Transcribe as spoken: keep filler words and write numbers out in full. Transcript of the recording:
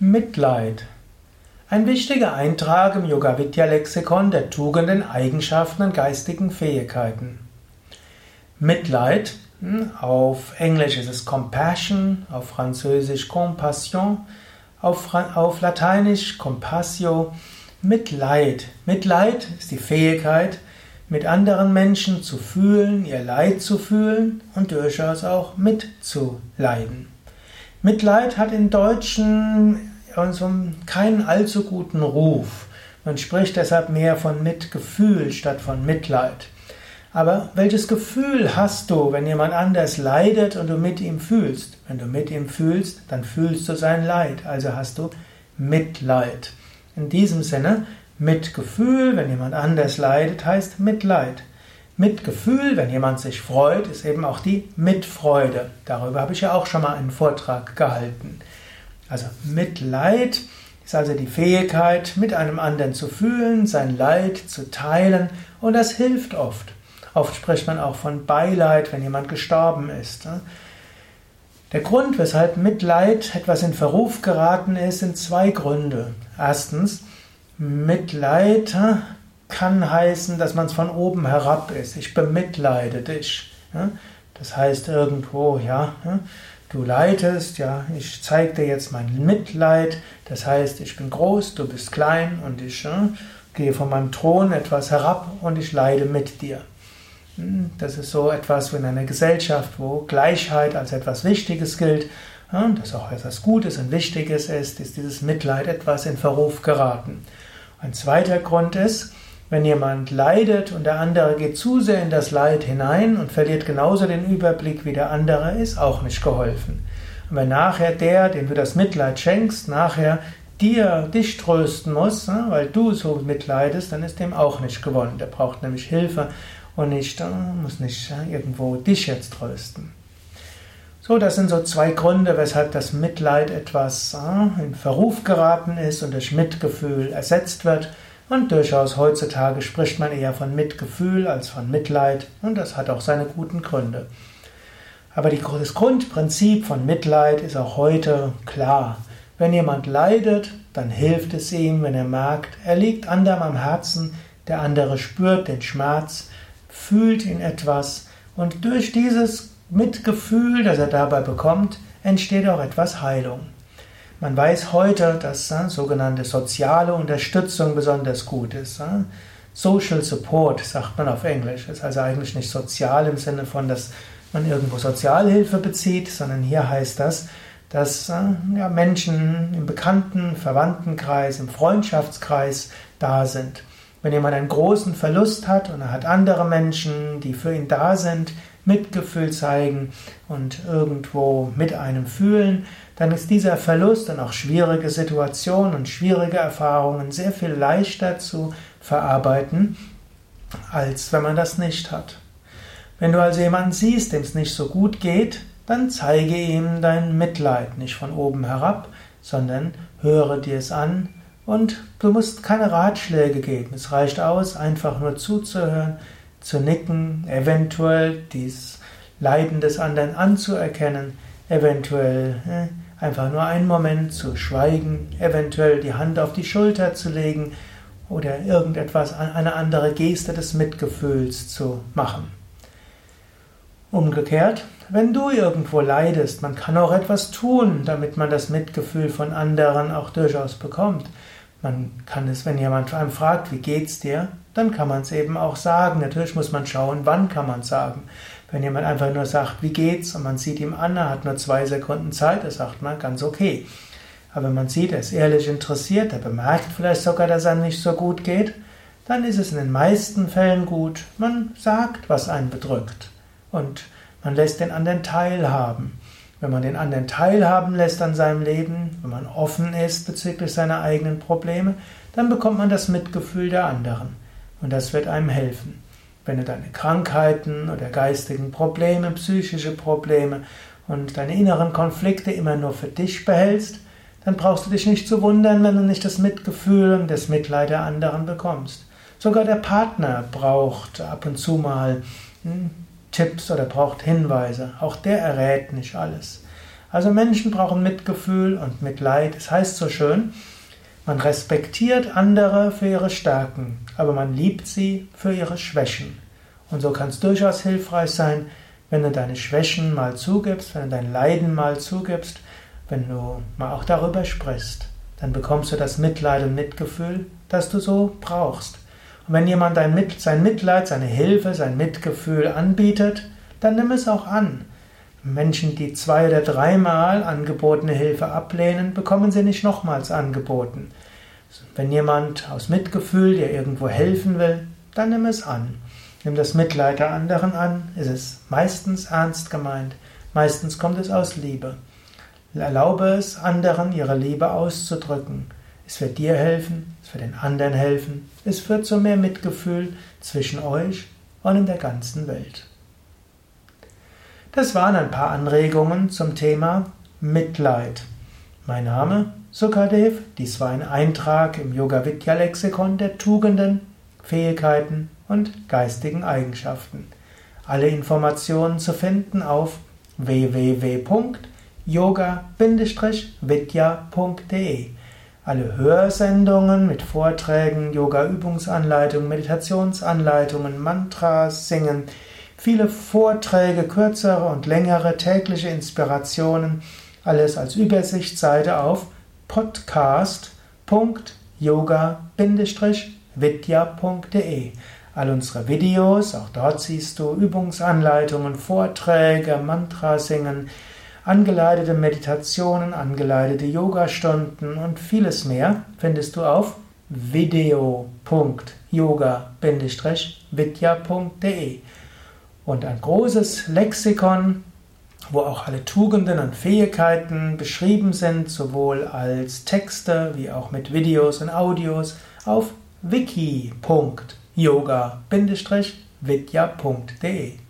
Mitleid. Ein wichtiger Eintrag im Yoga-Vidya-Lexikon der Tugenden, Eigenschaften und geistigen Fähigkeiten. Mitleid, auf Englisch ist es Compassion, auf Französisch Compassion, auf, auf Lateinisch Compassio. Mitleid. Mitleid ist die Fähigkeit, mit anderen Menschen zu fühlen, ihr Leid zu fühlen und durchaus auch mitzuleiden. Mitleid hat im Deutschen also keinen allzu guten Ruf. Man spricht deshalb mehr von Mitgefühl statt von Mitleid. Aber welches Gefühl hast du, wenn jemand anders leidet und du mit ihm fühlst? Wenn du mit ihm fühlst, dann fühlst du sein Leid, also hast du Mitleid. In diesem Sinne, Mitgefühl, wenn jemand anders leidet, heißt Mitleid. Mitgefühl, wenn jemand sich freut, ist eben auch die Mitfreude. Darüber habe ich ja auch schon mal einen Vortrag gehalten. Also Mitleid ist also die Fähigkeit, mit einem anderen zu fühlen, sein Leid zu teilen, und das hilft oft. Oft spricht man auch von Beileid, wenn jemand gestorben ist. Der Grund, weshalb Mitleid etwas in Verruf geraten ist, sind zwei Gründe. Erstens, Mitleid kann heißen, dass man es von oben herab ist. Ich bemitleide dich. Das heißt irgendwo, ja, du leidest, ja, ich zeige dir jetzt mein Mitleid. Das heißt, ich bin groß, du bist klein und ich ja, gehe von meinem Thron etwas herab und ich leide mit dir. Das ist so etwas in einer Gesellschaft, wo Gleichheit als etwas Wichtiges gilt, ja, dass auch etwas Gutes und Wichtiges ist, ist dieses Mitleid etwas in Verruf geraten. Ein zweiter Grund ist, wenn jemand leidet und der andere geht zu sehr in das Leid hinein und verliert genauso den Überblick wie der andere, ist auch nicht geholfen. Und wenn nachher der, dem du das Mitleid schenkst, nachher dir, dich trösten muss, weil du so mitleidest, dann ist dem auch nicht gewonnen. Der braucht nämlich Hilfe und nicht, muss nicht irgendwo dich jetzt trösten. So, das sind so zwei Gründe, weshalb das Mitleid etwas in Verruf geraten ist und durch Mitgefühl ersetzt wird. Und durchaus heutzutage spricht man eher von Mitgefühl als von Mitleid, und das hat auch seine guten Gründe. Aber die, das Grundprinzip von Mitleid ist auch heute klar. Wenn jemand leidet, dann hilft es ihm, wenn er merkt, er liegt anderem am Herzen, der andere spürt den Schmerz, fühlt ihn etwas, und durch dieses Mitgefühl, das er dabei bekommt, entsteht auch etwas Heilung. Man weiß heute, dass äh, sogenannte soziale Unterstützung besonders gut ist. Äh. Social Support, sagt man auf Englisch. Ist also eigentlich nicht sozial im Sinne von, dass man irgendwo Sozialhilfe bezieht, sondern hier heißt das, dass äh, ja, Menschen im Bekannten-, Verwandtenkreis, im Freundschaftskreis da sind. Wenn jemand einen großen Verlust hat und er hat andere Menschen, die für ihn da sind, Mitgefühl zeigen und irgendwo mit einem fühlen, dann ist dieser Verlust und auch schwierige Situationen und schwierige Erfahrungen sehr viel leichter zu verarbeiten, als wenn man das nicht hat. Wenn du also jemanden siehst, dem es nicht so gut geht, dann zeige ihm dein Mitleid, nicht von oben herab, sondern höre dir es an, und du musst keine Ratschläge geben. Es reicht aus, einfach nur zuzuhören, zu nicken, eventuell das Leiden des anderen anzuerkennen, eventuell äh, einfach nur einen Moment zu schweigen, eventuell die Hand auf die Schulter zu legen oder irgendetwas, eine andere Geste des Mitgefühls zu machen. Umgekehrt, wenn du irgendwo leidest, man kann auch etwas tun, damit man das Mitgefühl von anderen auch durchaus bekommt. Man kann es, wenn jemand einem fragt, wie geht's dir, dann kann man es eben auch sagen. Natürlich muss man schauen, wann kann man es sagen. Wenn jemand einfach nur sagt, wie geht's, und man sieht ihm an, er hat nur zwei Sekunden Zeit, das sagt man ganz okay. Aber wenn man sieht, er ist ehrlich interessiert, er bemerkt vielleicht sogar, dass er nicht so gut geht, dann ist es in den meisten Fällen gut. Man sagt, was einen bedrückt, und man lässt den anderen teilhaben. Wenn man den anderen teilhaben lässt an seinem Leben, wenn man offen ist bezüglich seiner eigenen Probleme, dann bekommt man das Mitgefühl der anderen. Und das wird einem helfen. Wenn du deine Krankheiten oder geistigen Probleme, psychische Probleme und deine inneren Konflikte immer nur für dich behältst, dann brauchst du dich nicht zu wundern, wenn du nicht das Mitgefühl und das Mitleid der anderen bekommst. Sogar der Partner braucht ab und zu mal hm, Tipps oder braucht Hinweise. Auch der errät nicht alles. Also Menschen brauchen Mitgefühl und Mitleid. Es heißt so schön, man respektiert andere für ihre Stärken, aber man liebt sie für ihre Schwächen. Und so kann es durchaus hilfreich sein, wenn du deine Schwächen mal zugibst, wenn du dein Leiden mal zugibst, wenn du mal auch darüber sprichst. Dann bekommst du das Mitleid und Mitgefühl, das du so brauchst. Und wenn jemand dein Mit, sein Mitleid, seine Hilfe, sein Mitgefühl anbietet, dann nimm es auch an. Menschen, die zwei- oder dreimal angebotene Hilfe ablehnen, bekommen sie nicht nochmals angeboten. Wenn jemand aus Mitgefühl dir irgendwo helfen will, dann nimm es an. Nimm das Mitleid der anderen an, es ist meistens ernst gemeint, meistens kommt es aus Liebe. Erlaube es anderen, ihre Liebe auszudrücken. Es wird dir helfen, es wird den anderen helfen, es führt zu mehr Mitgefühl zwischen euch und in der ganzen Welt. Das waren ein paar Anregungen zum Thema Mitleid. Mein Name Sukadev, dies war ein Eintrag im Yoga Vidya Lexikon der Tugenden, Fähigkeiten und geistigen Eigenschaften. Alle Informationen zu finden auf w w w punkt yoga vidya punkt de. Alle Hörsendungen mit Vorträgen, Yoga-Übungsanleitungen, Meditationsanleitungen, Mantras, Singen, viele Vorträge, kürzere und längere tägliche Inspirationen, alles als Übersichtsseite auf podcast punkt yoga vidya punkt de. All unsere Videos, auch dort siehst du Übungsanleitungen, Vorträge, Mantras singen, angeleitete Meditationen, angeleitete Yogastunden und vieles mehr findest du auf video punkt yoga vidya punkt de. Und ein großes Lexikon, wo auch alle Tugenden und Fähigkeiten beschrieben sind, sowohl als Texte wie auch mit Videos und Audios auf wiki punkt yoga vidya punkt de.